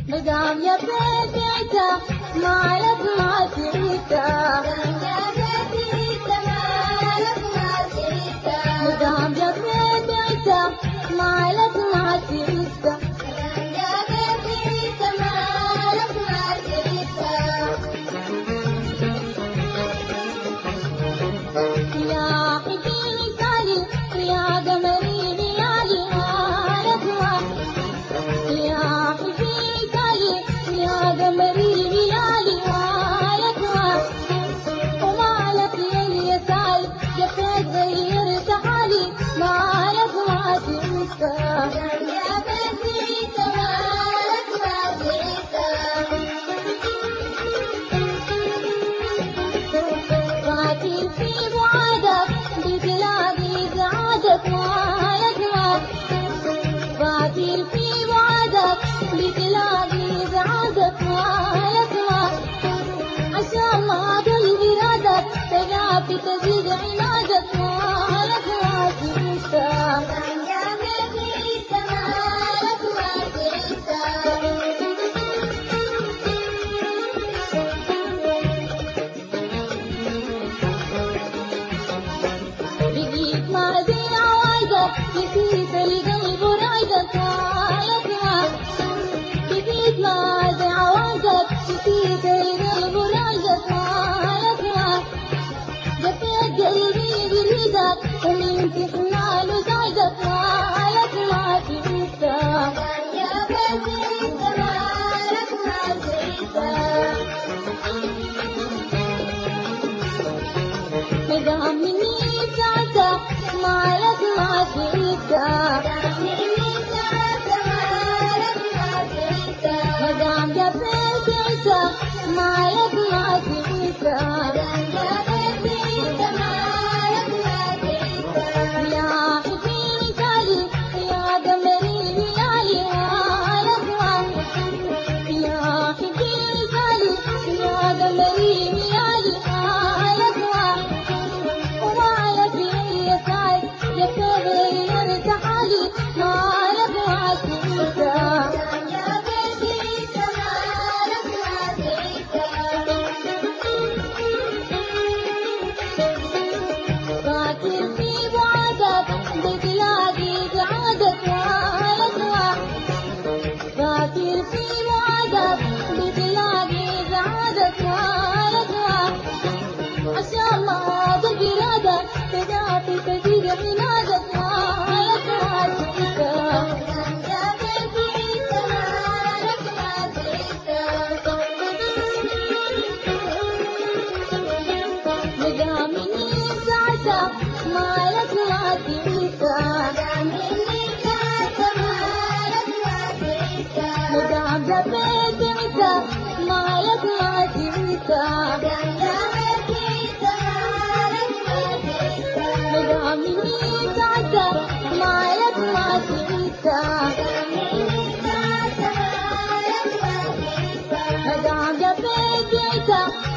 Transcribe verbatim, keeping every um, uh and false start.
مدام يا بيت عيسى مالك ما تعيسى مدام يا بيت عيسى مالك ما تعيسى يا حبيبي سالي يا قمري ليالي مالك ما يا حبيبي سالي يا قمري ليالي مالك ما ومالك يا اليسال جفيت غيرت حالي مالك ما تنسى فاتي في بعادك بتلاقي سعادك مالك ما فاتي في بعادك بتلاقي سعادك مالك ما عشان ما قلبي رادك تجافي تزيد عنادك مالك ما تنسى بقيت ما ادري عوايدك نسيت القلب ورايدك مالك ما بقيت ما ادري عوايدك نسيت القلب ورايدك مالك ما جفيت قلبي بريدك ومن في حنان وزايدك مالك ما تنسى مدام مني ساعتك مالك ما تنسى مدام يا بيت عيسى مالك ما تنسى يا حبيبي سالي يا قمري ليالي مالك ما يا حبيبي سالي يا قمري ليالي مالك ما ومالك يا اليسار جفيت غيرت حالي مالك ما تنسى فاتي في بعادك بتلاقي سعادك مالك ما فاتي في بعادك بتلاقي سعادك مالك ما عشان ما قلبي رادك تجافي تزيد عنادك مالك ما تنسى مدام مني ساعتك مالك ما تنسى مدام يا بيت عيسى مالك ما تنسى مدام مني ساعتك مالك ما تنسى مدام يا بيت عيسى